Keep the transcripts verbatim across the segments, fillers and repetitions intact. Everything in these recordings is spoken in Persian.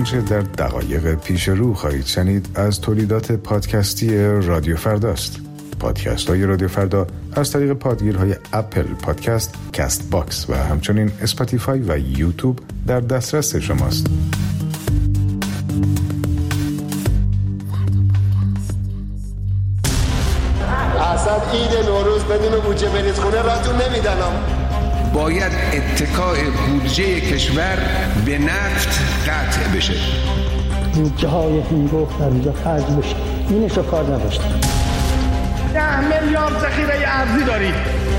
آنچه در دقایق پیش رو خواهید شنید از تولیدات پادکستی رادیو فرداست. پادکست های رادیو فردا از طریق پادگیرهای اپل پادکست، کست باکس و همچنین اسپاتیفای و یوتیوب در دسترس شماست. اصلا عید نوروز بدون بودجه برید خونه راتون نمیدنم. باید اتکاء بودجه کشور به نفت قطع بشه. بودجه های هنگفت در اینجا خرج بشه. اینش رو کار نداشتم. ده میلیارد ذخیره ارزی دارید.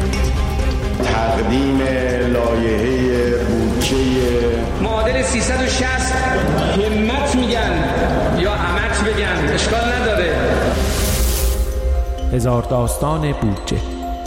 تقدیم لایحه بودجه معادل سیصد و شصت همت میگن یا همت بگن اشکال نداره. هزار داستان بودجه.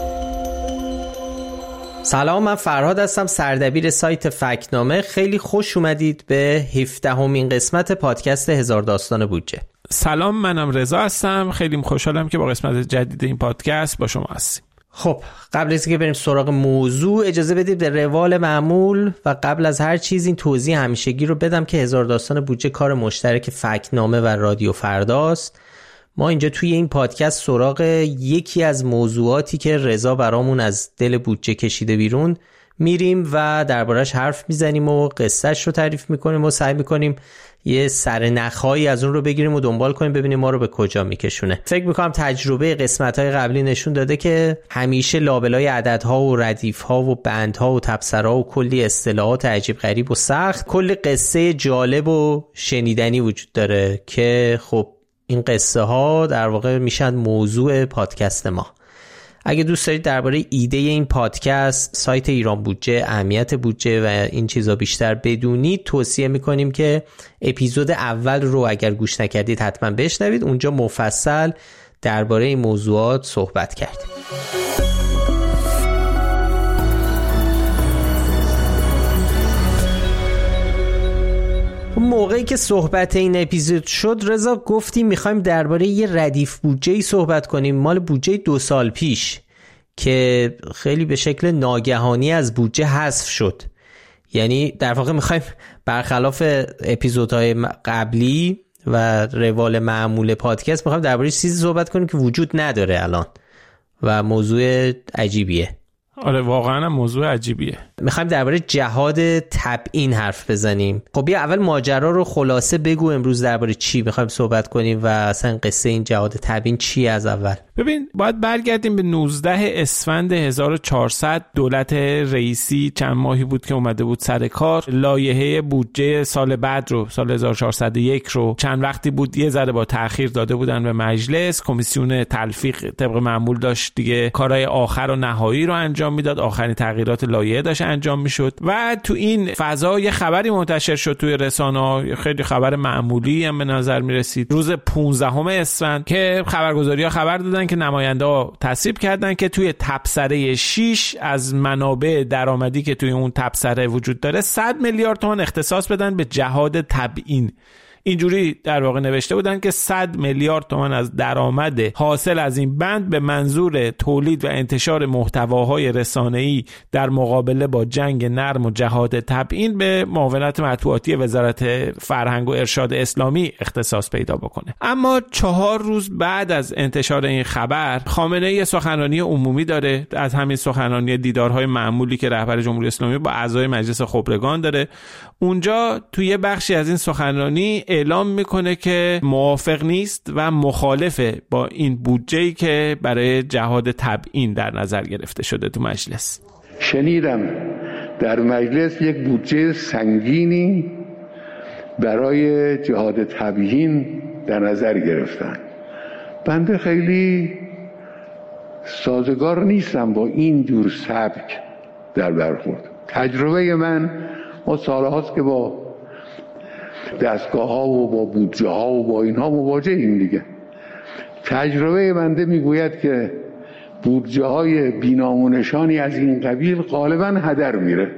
سلام، من فرهاد هستم، سردبیر سایت فکتنامه. خیلی خوش اومدید به هفدهمین قسمت پادکست هزار داستان بودجه. سلام، منم رضا هستم. خیلی خوشحالم که با قسمت جدید این پادکست با شما هستیم. خب قبل از اینکه بریم سراغ موضوع اجازه بدید به روال معمول و قبل از هر چیز این توضیح همیشگی رو بدم که هزار داستان بودجه کار مشترک فکتنامه و رادیو فرداست. ما اینجا توی این پادکست سراغ یکی از موضوعاتی که رضا برامون از دل بودجه کشیده بیرون میریم و دربارش حرف میزنیم و قصهش رو تعریف میکنیم و سعی میکنیم یه سرنخهایی از اون رو بگیریم و دنبال کنیم ببینیم ما رو به کجا میکشونه. فکر میکنم تجربه قسمت‌های قبلی نشون داده که همیشه لابلای عددها و ردیف‌ها و بندها و تبصره‌ها و کلی اصطلاحات عجیب غریب و سخت کلی قصه جالب و شنیدنی وجود داره که خب این قصه ها در واقع میشن موضوع پادکست ما. اگه دوست دارید درباره ایده این پادکست، سایت ایران بودجه، اهمیت بودجه و این چیزا بیشتر بدونید، توصیه میکنیم که اپیزود اول رو اگر گوش نکردید حتما بشنوید. اونجا مفصل درباره این موضوعات صحبت کردیم. موقعی که صحبت این اپیزود شد رضا گفتیم میخوایم درباره یه ردیف بودجه‌ای صحبت کنیم، مال بودجه دو سال پیش که خیلی به شکل ناگهانی از بودجه حذف شد. یعنی در واقع میخوایم برخلاف اپیزودهای قبلی و روال معمول پادکست میخوایم درباره چیزی صحبت کنیم که وجود نداره الان و موضوع عجیبیه. آره واقعا موضوع عجیبیه. میخوایم درباره جهاد تبیین حرف بزنیم. خب بیا اول ماجرا رو خلاصه بگو، امروز درباره چی میخوایم صحبت کنیم و اصلا قصه این جهاد تبیین چیه از اول؟ ببین باید برگردیم به نوزده اسفند هزار و چهارصد. دولت رئیسی چند ماهی بود که اومده بود سر کار. لایحه بودجه سال بعد رو، سال هزار و چهارصد و یک رو چند وقتی بود یه ذره با تأخیر داده بودن به مجلس. کمیسیون تلفیق طبق معمول داشت دیگه کارهای آخر و نهایی رو انجام میداد، آخرین تغییرات لایحه داشت انجام میشد و تو این فضا یه خبری منتشر شد توی رسانه‌ها، خیلی خبر معمولی هم به نظر میرسید، روز پانزدهم اسفند که خبرگزاری‌ها خبر دادن که نماینده‌ها تصویب کردن که توی تبصره شش از منابع درآمدی که توی اون تبصره وجود داره صد میلیارد تومان اختصاص بدن به جهاد تبیین. اینجوری در واقع نوشته بودن که صد میلیارد تومان از درآمد حاصل از این بند به منظور تولید و انتشار محتواهای رسانه‌ای در مقابله با جنگ نرم و جهاد تبیین به معاونت مطبوعاتی وزارت فرهنگ و ارشاد اسلامی اختصاص پیدا بکنه. اما چهار روز بعد از انتشار این خبر خامنه‌ای سخنرانی عمومی داره، از همین سخنرانی دیدارهای معمولی که رهبر جمهوری اسلامی با اعضای مجلس خبرگان داره. اونجا توی بخشی از این سخنرانی اعلام میکنه که موافق نیست و مخالفه با این بودجه‌ای که برای جهاد تبیین در نظر گرفته شده تو مجلس. شنیدم در مجلس یک بودجه سنگینی برای جهاد تبیین در نظر گرفتن. بنده خیلی سازگار نیستم با این جور سبک در برخورد. تجربه من ما سالهاست که با دستگاه ها و با بودجه ها و با اینها مواجه ایم دیگه. تجربه بنده میگوید که بودجه های بی‌نام از این قبیل غالبا هدر میره،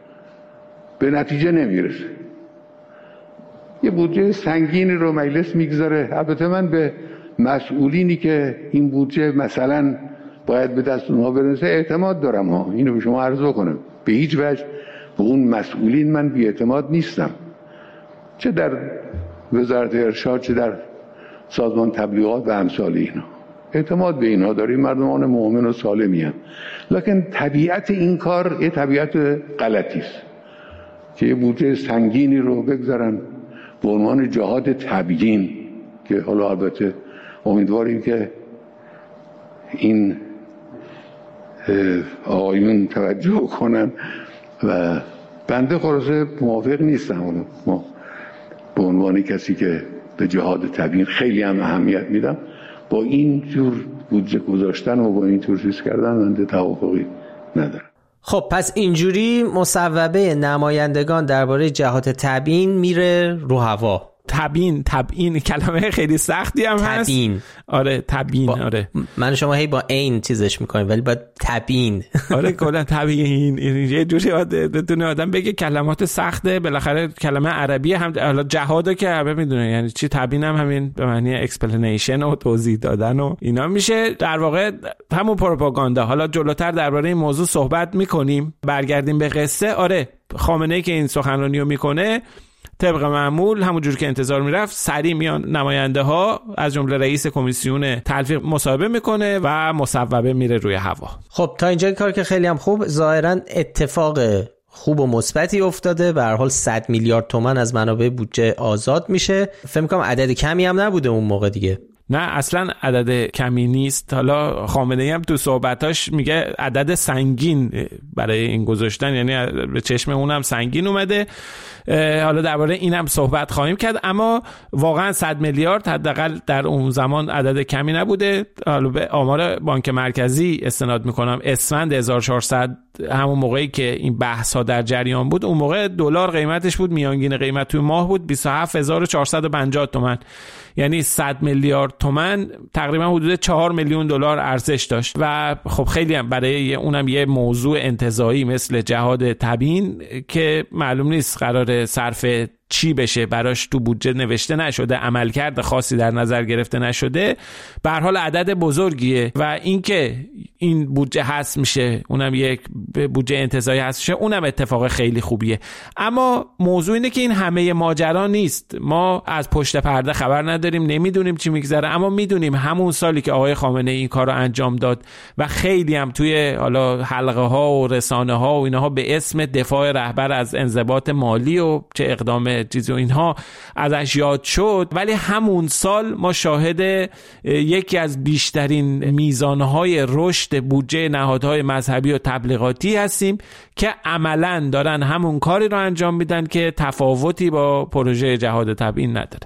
به نتیجه نمیرسه. یه بودجه سنگینی رو مجلس میگذاره. البته من به مسئولینی که این بودجه مثلا باید به دست اونها برسه اعتماد دارم ها، اینو به شما عرض بکنم. به هیچ وجه به اون مسئولین من بی اعتماد نیستم. چه در وزارت ارشاد چه در سازمان تبلیغات و امثال اینا. اعتماد به اینا داریم، مردمان مؤمن و سالمی هستند. لکن طبیعت این کار یه طبیعت غلطی است که یه بودجه سنگینی رو بگذارن به عنوان جهاد تبیین، که حالا البته امیدواریم که این آقایون توجه کنن و بنده خلاصه موافق نیستم. ما به عنوان کسی که به جهاد تبیین خیلی هم اهمیت میدم، با این جور بودجه گذاشتن و با این جور چیز کردن بنده توافقی ندارم. خب پس اینجوری مصوبه نمایندگان درباره جهاد تبیین میره رو هوا. تبیین تبیین کلمه خیلی سختی هم هست. تبیین. آره تبیین. آره من شما هی با این چیزش میکنیم ولی با تبیین. آره کلا تبیین یه جوری بتونه آدم بگه کلمات سخته، بالاخره کلمه عربی هم. حالا جهادو که همه میدونه یعنی چی، تبیین هم همین به معنی اکسپلینیشن و توضیح دادن و اینا میشه، در واقع همون پروپاگاندا. حالا جلوتر درباره این موضوع صحبت میکنیم. برگردیم به قصه. آره خامنه‌ای که این سخنرانیو میکنه طبق معمول همونجور که انتظار میرفت سریع میان نماینده ها از جمله رئیس کمیسیون تلفیق مصاحبه میکنه و مصوبه میره روی هوا. خب تا اینجا کار که خیلی هم خوب، ظاهرا اتفاق خوب و مثبتی افتاده. به هر حال صد میلیارد تومان از منابع بودجه آزاد میشه. فکر می‌کنم عدد کمی هم نبوده اون موقع دیگه. نه اصلا عدد کمی نیست. حالا خامنه‌ای هم تو صحبتاش میگه عدد سنگین برای این گذاشتن، یعنی به چشم اونم سنگین اومده. حالا درباره اینم صحبت خواهیم کرد، اما واقعا صد میلیارد حداقل در اون زمان عدد کمی نبوده. حالا به آمار بانک مرکزی استناد میکنم، اسفند هزار و چهارصد، همون موقعی که این بحث ها در جریان بود، اون موقع دلار قیمتش بود، میانگین قیمت توی ماه بود بیست و هفت هزار و چهارصد و پنجاه تومان، یعنی صد میلیارد تومان تقریبا حدود چهار میلیون دلار ارزش داشت. و خب خیلی هم برای اونم یه موضوع انتزاعی مثل جهاد تبیین که معلوم نیست قرار صرف چی بشه، براش تو بودجه نوشته نشده، عملکرد خاصی در نظر گرفته نشده، به هر حال عدد بزرگیه. و اینکه این بودجه هست میشه، اونم یک بودجه انتزاعی هست میشه، اونم اتفاق خیلی خوبیه. اما موضوع اینه که این همه ماجرا نیست. ما از پشت پرده خبر نداریم، نمیدونیم چی میگذره، اما میدونیم همون سالی که آقای خامنه‌ای این کارو انجام داد و خیلی هم توی حالا حلقه ها و رسانه ها و اینها به اسم دفاع رهبر از انضباط مالی و چه اقدام چیزی و اینها ازش یاد شد، ولی همون سال ما شاهد یکی از بیشترین میزانهای رشد بودجه نهادهای مذهبی و تبلیغاتی هستیم که عملاً دارن همون کاری رو انجام میدن که تفاوتی با پروژه جهاد تبیین نداره.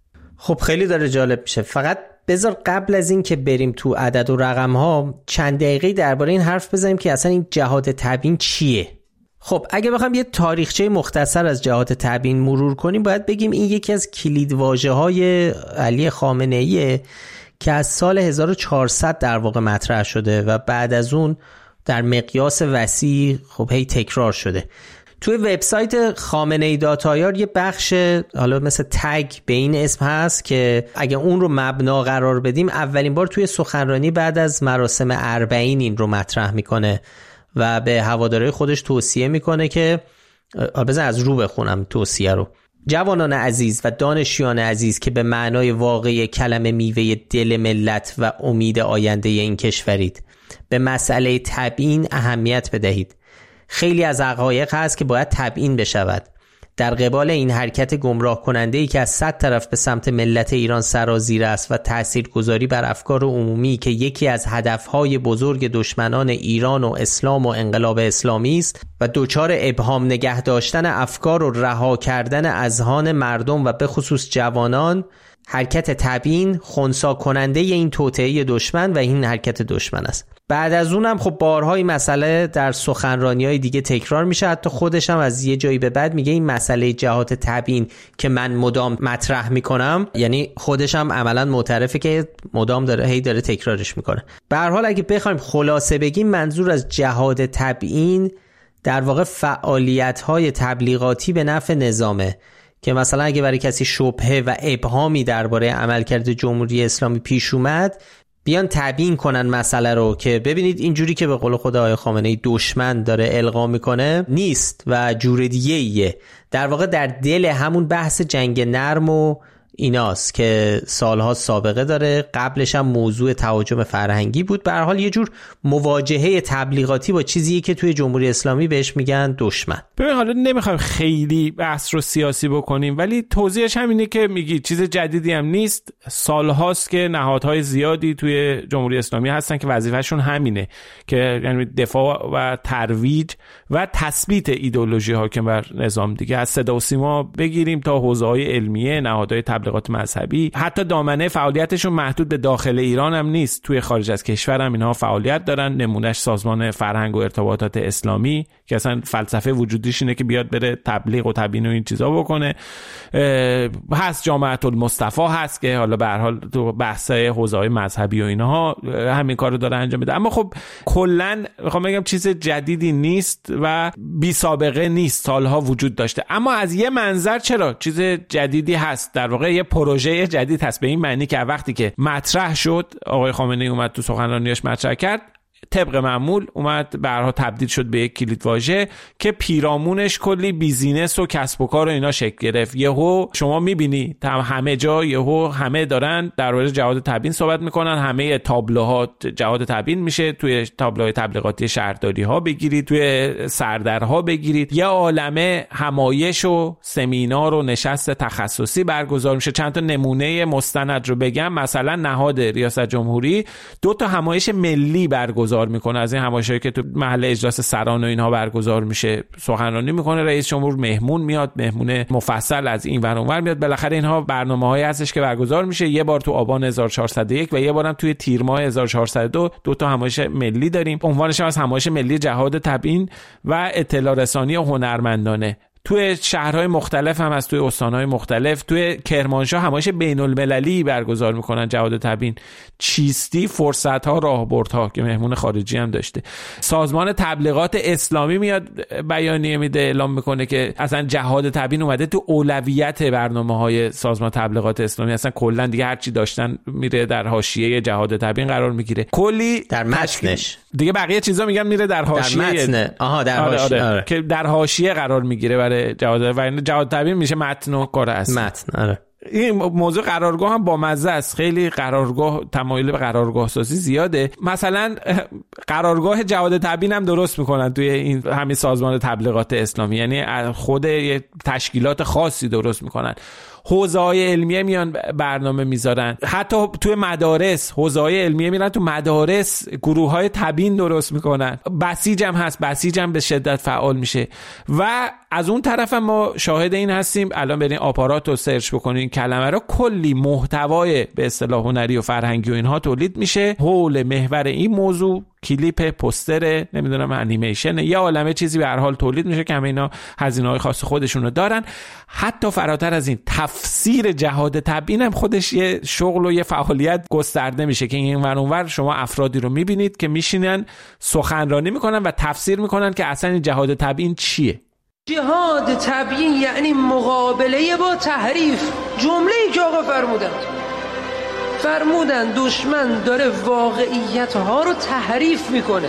خب خیلی داره جالب میشه. فقط بذار قبل از این که بریم تو عدد و رقم ها چند دقیقه درباره این حرف بزنیم که اصلا این جهاد تبیین چیه. خب اگه بخوام یه تاریخچه مختصر از جهاد تبیین مرور کنیم، باید بگیم این یکی از کلیدواژه‌های علی خامنه‌ایه که از سال هزار و چهارصد در واقع مطرح شده و بعد از اون در مقیاس وسیع خب هی تکرار شده. توی وبسایت خامنه‌ای دات آی آر یه بخش حالا مثل تگ به این اسم هست که اگه اون رو مبنا قرار بدیم، اولین بار توی سخنرانی بعد از مراسم اربعین این رو مطرح میکنه و به هوادارهای خودش توصیه میکنه که بزن از رو بخونم توصیه رو. جوانان عزیز و دانشیان عزیز که به معنای واقعی کلمه میوه دل ملت و امید آینده این کشورید، به مسئله تبیین اهمیت بدهید. خیلی از حقایق هست که باید تبیین بشود. در قبال این حرکت گمراه کننده‌ای که از صد طرف به سمت ملت ایران سرازیر است و تاثیرگذاری بر افکار عمومی که یکی از هدفهای بزرگ دشمنان ایران و اسلام و انقلاب اسلامی است و دچار ابهام نگه داشتن افکار و رها کردن اذهان مردم و به خصوص جوانان، حرکت تبیین خنثی کننده این توطئه دشمن و این حرکت دشمن است. بعد از اونم خب بارها این مسئله در سخنرانی‌های دیگه تکرار میشه. حتی خودش هم از یه جایی به بعد میگه این مسئله جهاد تبیین که من مدام مطرح میکنم، یعنی خودش هم عملاً معترفه که مدام داره هی داره تکرارش میکنه. به هر حال اگه بخوایم خلاصه بگیم، منظور از جهاد تبیین در واقع فعالیت‌های تبلیغاتی به نفع نظامه که مثلا اگه برای کسی شبهه و ابهامی درباره عملکرد جمهوری اسلامی پیش اومد، بیان تبیین کنن مسئله رو که ببینید اینجوری که به قول خود آقای خامنه‌ای دشمن داره القا میکنه نیست و جور دیگه ایه. در واقع در دل همون بحث جنگ نرم و ایناست که سالها سابقه داره، قبلش هم موضوع تهاجم فرهنگی بود. به هر حال یه جور مواجهه تبلیغاتی با چیزی که توی جمهوری اسلامی بهش میگن دشمن. ببین حالا نمیخوایم خیلی بحث رو سیاسی بکنیم، ولی توضیحش هم اینه که میگی چیز جدیدی هم نیست، سالهاست که نهادهای زیادی توی جمهوری اسلامی هستن که وظیفهشون همینه، که یعنی دفاع و ترویج و تثبیت ایدئولوژی حاکم بر نظام دیگه. از صدا و سیما بگیریم تا حوزه‌های علمیه، نهادهای تبلیغات مذهبی، حتی دامنه فعالیتشون محدود به داخل ایران هم نیست، توی خارج از کشور هم اینها فعالیت دارن. نمونهش سازمان فرهنگ و ارتباطات اسلامی که اصلا فلسفه وجودیش اینه که بیاد بره تبلیغ و تبیین و این چیزا بکنه. هست جامعه المصطفی هست که حالا به هر حال تو بحث‌های حوزه‌های مذهبی و اینها همین کارو داره انجام میده. اما خب کلا میخوام بگم چیز جدیدی نیست و بی سابقه نیست، سالها وجود داشته. اما از یه منظر چرا چیز جدیدی هست، در واقع یه پروژه جدید هست، به این معنی که وقتی که مطرح شد، آقای خامنه‌ای اومد تو سخنرانیش مطرح کرد، طبق معمول اومد برها تبدیل شد به یک کلیدواژه که پیرامونش کلی بیزینس و کسب و کار و اینا شکل گرفت. یهو شما میبینی همه جا یهو همه دارن در مورد جهاد تبیین صحبت میکنن، همه تابلوها جهاد تبیین میشه، توی تابلوهای تبلیغاتی شهرداری ها بگیرید، توی سردرها بگیرید، یه عالمه همایش و سمینار و نشست تخصصی برگزار میشه. چند تا نمونه مستند رو بگم، مثلا نهاد ریاست جمهوری دو تا همایش ملی برگزار میکنه، از این همایشایی که تو محل اجلاس سران و اینها برگزار میشه، سخنرانی میکنه رئیس جمهور، مهمون میاد، مهمون مفصل از این ور اون ور میاد. بالاخره اینها برنامه‌هایی هستش که برگزار میشه، یه بار تو آبان هزار و چهارصد و یک و یه بارم توی تیر ماه هزار و چهارصد و دو دو تا همایش ملی داریم. عنوانش هم از همایش ملی جهاد تبیین و اطلاع رسانی هنرمندانه. توی شهرهای مختلف هم از توی استانهای مختلف، توی کرمانشاه همایش بین المللی برگزار میکنن جهاد تبیین. چیستی، فرصت‌ها، راهبردها که مهمون خارجی هم داشته. سازمان تبلیغات اسلامی میاد بیانیه میده، اعلام میکنه که اصلا جهاد تبیین اومده تو اولویت برنامه‌های سازمان تبلیغات اسلامی، اصلا کلا دیگه هر چی داشتن میره در حاشیه جهاد تبیین قرار میگیره. کلی در متنش دیگه بقیه چیزا میگن میره در حاشیه، در متن. آها در حاشیه، آره آره. آره. که در حاشیه قرار میگیره برای جهاد و جهاد تبیین میشه متن و کار اصلی. متن آره. این موضوع قرارگاه هم با مزه است، خیلی قرارگاه تمایل به قرارگاه سازی زیاده. مثلا قرارگاه جهاد تبیین هم درست میکنن توی این همین سازمان تبلیغات اسلامی، یعنی خود تشکیلات خاصی درست میکنن. حوزه‌های علمیه میان برنامه میذارن، حتی توی مدارس حوزه‌های علمیه میرن تو مدارس گروه‌های تبیین درست میکنن. بسیج هم هست، بسیج هم به شدت فعال میشه. و از اون طرف هم ما شاهد این هستیم، الان برین آپارات رو سرچ بکنین کلمه رو، کلی محتوای به اصطلاح هنری و فرهنگی و اینها تولید میشه حول محور این موضوع. کلیپ، پوستر، نمیدونم انیمیشن، یه عالمه چیزی به هر حال تولید میشه که همه اینا هزینه‌های خاص خودشونو دارن. حتی فراتر از این، تفسیر جهاد تبیین هم خودش یه شغل و یه فعالیت گسترده میشه که این ور اون ور شما افرادی رو میبینید که میشینن سخنرانی میکنن و تفسیر میکنن که اصلا این جهاد تبیین چیه. جهاد تبیین یعنی مقابله با تحریف. جمله‌ای که آقا فرمودن فرمودن دشمن داره واقعیت ها رو تحریف میکنه.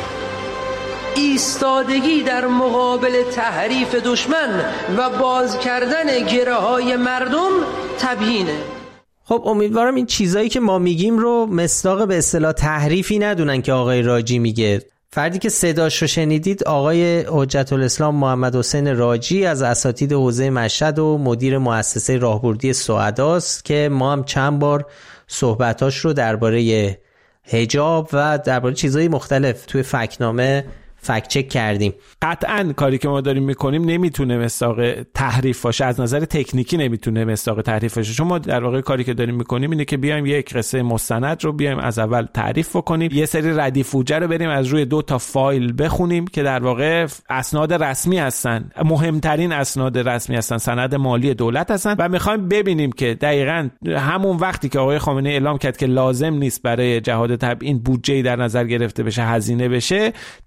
ایستادگی در مقابل تحریف دشمن و باز کردن گره های مردم تبیینه. خب امیدوارم این چیزایی که ما میگیم رو مصداق به اصطلاح تحریفی ندونن که آقای راجی میگه. فردی که صداش رو شنیدید آقای حجت الاسلام محمد حسین راجی از اساتید حوزه مشهد و مدیر مؤسسه راهبردی سعداست که ما هم چند بار صحبتاش رو درباره حجاب و درباره چیزهای مختلف توی فکت‌نامه فکت چک کردیم. قطعاً کاری که ما داریم میکنیم نمیتونه مصداق تحریف باشه، از نظر تکنیکی نمیتونه مصداق تحریف باشه. چون ما در واقع کاری که داریم میکنیم اینه که بیایم یک قصه مستند رو بیایم از اول تعریف بکنیم، یه سری ردیف فوجه رو بریم از روی دو تا فایل بخونیم که در واقع اسناد رسمی هستن، مهمترین اسناد رسمی هستن، سند مالی دولت هستن و میخوایم ببینیم که دقیقاً همون وقتی که آقای خامنه‌ای اعلام کرد که لازم نیست برای جهاد تبیین بودجه‌ای در نظر گرفته بشه، هزینه بشه، چقدر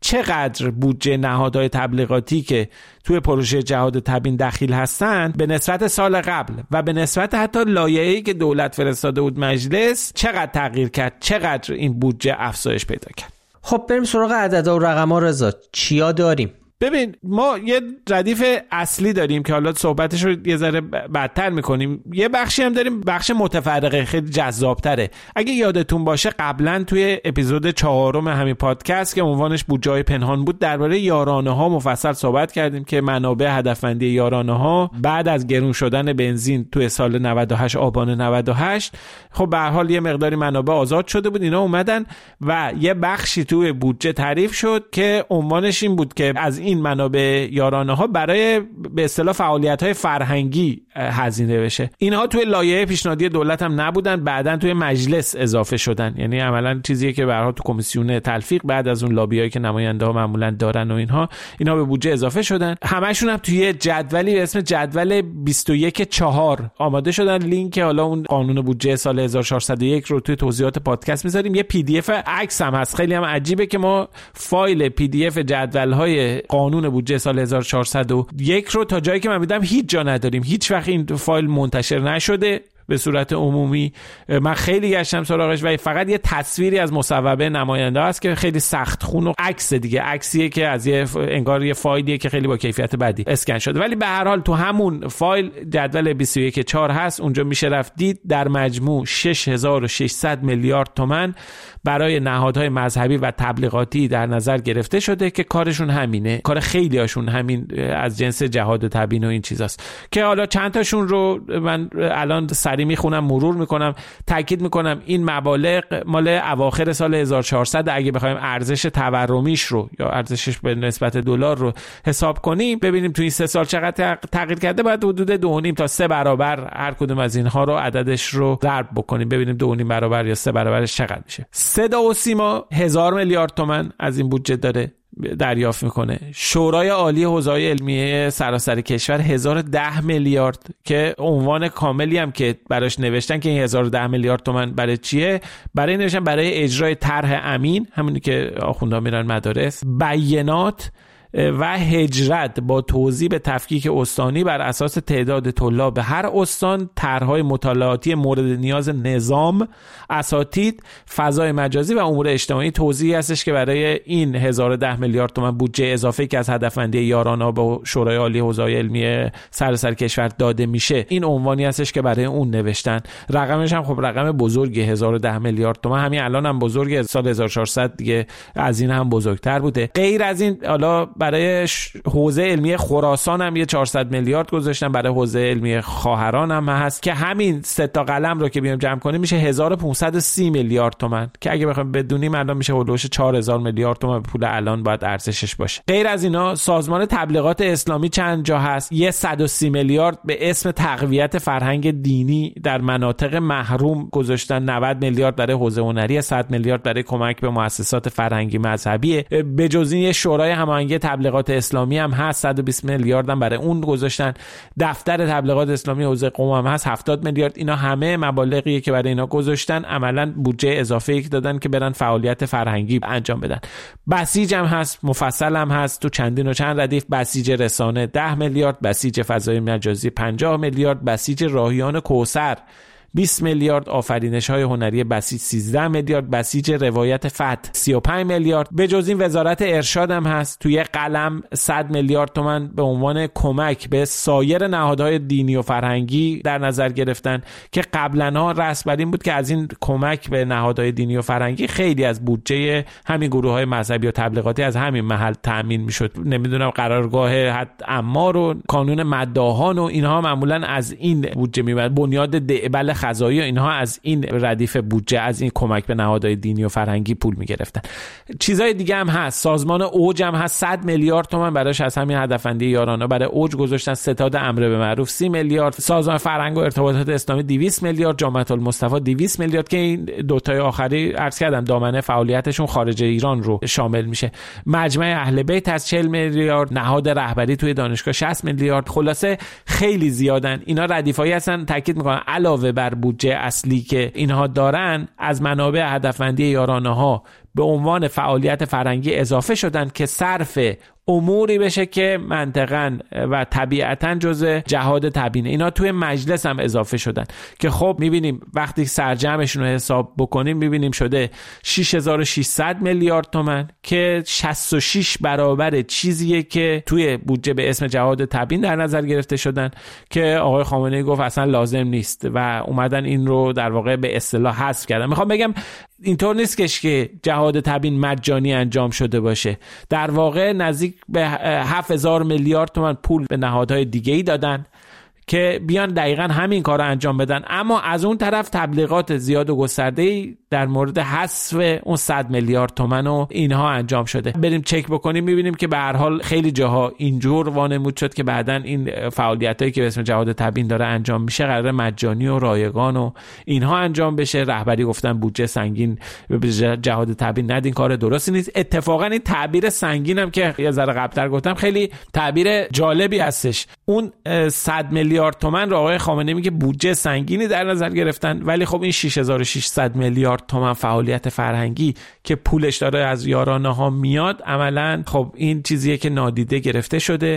چقدر بودجه نهادهای تبلیغاتی که توی پروژه جهاد تبیین دخیل هستند به نسبت سال قبل و به نسبت حتی لایحه‌ای که دولت فرستاده بود مجلس چقدر تغییر کرد، چقدر این بودجه افزایش پیدا کرد. خب بریم سراغ عددا و رقم‌ها. رضا چیا داریم؟ ببین ما یه ردیف اصلی داریم که حالا صحبتش رو یه ذره بدتر میکنیم، یه بخشی هم داریم بخش متفرقه خیلی جذابتره. اگه یادتون باشه قبلا توی اپیزود چهارم همین پادکست که عنوانش بودجه پنهان بود درباره یارانه ها مفصل صحبت کردیم که منابع هدفمندی یارانه ها بعد از گرون شدن بنزین توی سال نود و هشت آبان نود و هشت خب به هر حال یه مقداری منابع آزاد شده بود، اینا اومدن و یه بخشی توی بودجه تعریف شد که عنوانش این بود که از این منابع یارانه ها برای به اصطلاح فعالیت های فرهنگی هزینه بشه. اینها توی لایحه پیشنهادی دولت هم نبودن، بعدن توی مجلس اضافه شدن، یعنی عملا چیزیه که به هر حال تو کمیسیون تلفیق بعد از اون لابیایی که نماینده ها معمولا دارن و اینها اینا به بودجه اضافه شدن. همشون هم توی جدولی به اسم جدول بیست و یک چهار آماده شدن. لینک حالا اون قانون بودجه سال هزار و چهارصد و یک رو توی توضیحات پادکست میذاریم. یه پی دی اف عکس هم هست. خیلی هم عجیبه که ما فایل پی دی اف جدول‌های قانون بودجه سال هزار و چهارصد و یک رو تا جایی که من میدم هیچ جا نداریم، هیچ وقت این فایل منتشر نشده به صورت عمومی. من خیلی گشتم سراغش و فقط یه تصویری از مصوبه نماینده است که خیلی سخت خون و عکس دیگه عکسیه که از یه انگار یه فایلیه که خیلی با کیفیت بدی اسکن شده، ولی به هر حال تو همون فایل جدول بیست و یک چهار هست، اونجا میشه رفت دید. در مجموع شش هزار و ششصد میلیارد تومان برای نهادهای مذهبی و تبلیغاتی در نظر گرفته شده که کارشون همینه، کار خیلی هاشون همین از جنس جهاد و تبیین و این چیزاست که حالا چند تاشون رو من الان سری میخونم مرور میکنم. تاکید میکنم این مبالغ مال اواخر سال هزار و چهارصد، اگه بخوایم ارزش تورمیش رو یا ارزشش به نسبت دلار رو حساب کنیم ببینیم تو این سه سال چقدر تغییر کرده، باید حدود دو و نیم تا سه برابر هر کدوم از اینها رو عددش رو ضرب بکنیم ببینیم دو و نیم برابر یا سه برابرش چقدر میشه. صدا و سیما هزار میلیارد تومان از این بودجه داره دریافت میکنه. شورای عالی حوزه‌های علمیه سراسر کشور هزار و ده میلیارد که عنوان کاملی هم که براش نوشتن که این هزار و ده میلیارد تومان برای چیه، برای نوشتن برای اجرای طرح امین، همونی که آخوندها میرن مدارس، بیانات و هجرت با توزیع به تفکیک استانی بر اساس تعداد طلاب هر استان، طرح‌های مطالعاتی مورد نیاز نظام، اساتید، فضای مجازی و امور اجتماعی. توضیحی هستش که برای این هزار و ده میلیارد تومان بودجه اضافه که از هدفمندی یارانه با شورای عالی حوزه‌های علمیه سراسر کشور داده میشه، این عنوانی هستش که برای اون نوشتن. رقمش هم خب رقم بزرگی، هزار و ده میلیارد تومان، همین الان هم بزرگه، سال هزار و چهارصد دیگه از این هم بزرگتر بوده. غیر از این حالا برای حوزه علمی خراسان هم یه چهارصد میلیارد گذاشتن، برای حوزه علمی خواهران هم هست که همین سه تا قلم رو که بیام جمع کنیم میشه هزار و پانصد و سی میلیارد تومان که اگه بخوایم بدونیم الان میشه حدود چهار هزار میلیارد تومان به پول الان باید ارزشش باشه. غیر از اینا سازمان تبلیغات اسلامی چند جا هست، یه صد و سی میلیارد به اسم تقویت فرهنگ دینی در مناطق محروم گذاشتن، نود میلیارد برای حوزه هنری، صد میلیارد برای کمک به مؤسسات فرهنگی مذهبی. به جز این شورای هماهنگی تبلیغات اسلامی هم هست، صد و بیست میلیارد هم برای اون گذاشتن. دفتر تبلیغات اسلامی حوزه قم هم هست، هفتاد میلیارد. اینا همه مبالغیه که برای اینا گذاشتن، عملاً بودجه اضافه‌ای که دادن که برن فعالیت فرهنگی انجام بدن. بسیج هم هست، مفصل هم هست تو چندین و چند ردیف. بسیج رسانه ده میلیارد، بسیج فضای مجازی پنجاه میلیارد، بسیج راهیان کوثر بیست میلیارد، آفرینش‌های هنری بسیج سیزده میلیارد، بسیج روایت فتح سی و پنج میلیارد. به جز این وزارت ارشاد هم هست توی قلم صد میلیارد تومان به عنوان کمک به سایر نهادهای دینی و فرهنگی در نظر گرفتن که قبلن‌ها رسم بر این بود که از این کمک به نهادهای دینی و فرهنگی خیلی از بودجه همین گروه‌های مذهبی و تبلیغاتی از همین محل تامین میشد. نمیدونم قرارگاه حد عمار و کانون مداحان و اینها معمولاً از این بودجه میاد، بنیاد دعبل خزایی و اینها از این ردیف بودجه، از این کمک به نهادهای دینی و فرهنگی پول میگرفتن. چیزای دیگه هم هست. سازمان اوج هم هست، صد میلیارد تومان براش از همین هدفمندی یارانه برای اوج گذاشتن. ستاد امر به معروف سی میلیارد، سازمان فرهنگ و ارتباطات اسلامی دویست میلیارد، جامعه المصطفی دویست میلیارد که این دو تای آخری عرض کردم دامنه فعالیتشون خارج ایران رو شامل میشه. مجمع اهل بیت از چهل میلیارد، نهاد رهبری توی دانشگاه شصت میلیارد. خلاصه خیلی زیادن. اینا ردیفایی هستن، تاکید میکنن علاوه بر بودجه اصلی که اینها دارن، از منابع هدفمندی یارانه ها به عنوان فعالیت فرهنگی اضافه شدن که صرف اموری بشه که منطقاً و طبیعتاً جزء جهاد تبیینه. اینا توی مجلس هم اضافه شدن که خب میبینیم وقتی سرجمعشون رو حساب بکنیم میبینیم شده شش هزار و ششصد میلیارد تومان که شصت و شش برابر چیزیه که توی بودجه به اسم جهاد تبیین در نظر گرفته شدن که آقای خامنه‌ای گفت اصلا لازم نیست و اومدن این رو در واقع به اصطلاح حذف کردن. میخوام بگم اینطور نیست که جهاد تبیین مجانی انجام شده باشه. در واقع نزدیک به هفت هزار میلیارد تومان پول به نهادهای دیگه‌ای دادن که بیان دقیقاً همین کار رو انجام بدن، اما از اون طرف تبلیغات زیاد و گسترده‌ای در مورد حذف اون صد میلیارد تومان و اینها انجام شده. بریم چک بکنیم می‌بینیم که به هر حال خیلی جاها اینجور وانمود شد که بعداً این فعالیتایی که به اسم جهاد تبیین داره انجام میشه قرار مجانی و رایگان و اینها انجام بشه. رهبری گفتن بودجه سنگین به جهاد تبیین ندین، کار درستی نیست. اتفاقاً این تعبیر سنگین هم که یه ذره قبل‌تر گفتم خیلی تعبیر جالبی هستش. اون صد میلیارد تومان رو آقای خامنه‌ای میگه بودجه سنگینی در نظر گرفتن، ولی خب این شش هزار و ششصد میلیارد تومان فعالیت فرهنگی که پولش داره از یارانه ها میاد، عملاً خب این چیزیه که نادیده گرفته شده